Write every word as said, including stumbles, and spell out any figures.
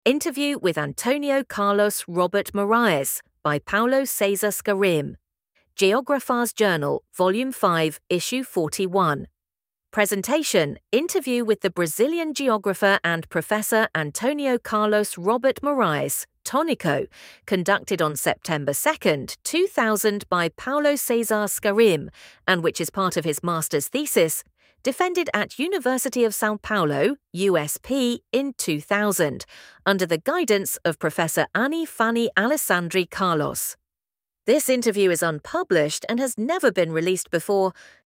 Interview with Antonio Carlos Robert Moraes by Paulo Cesar Scarim. Geographar's Journal, Volume five, Issue forty-one. Presentation, interview with the Brazilian geographer and professor Antonio Carlos Robert Moraes, Tonico, conducted on September second, two thousand by Paulo Cesar Scarim, and which is part of his master's thesis, defended at University of São Paulo, U S P, in two thousand, under the guidance of Professor Annie Fanny Alessandri Carlos. This interview is unpublished and has never been released before,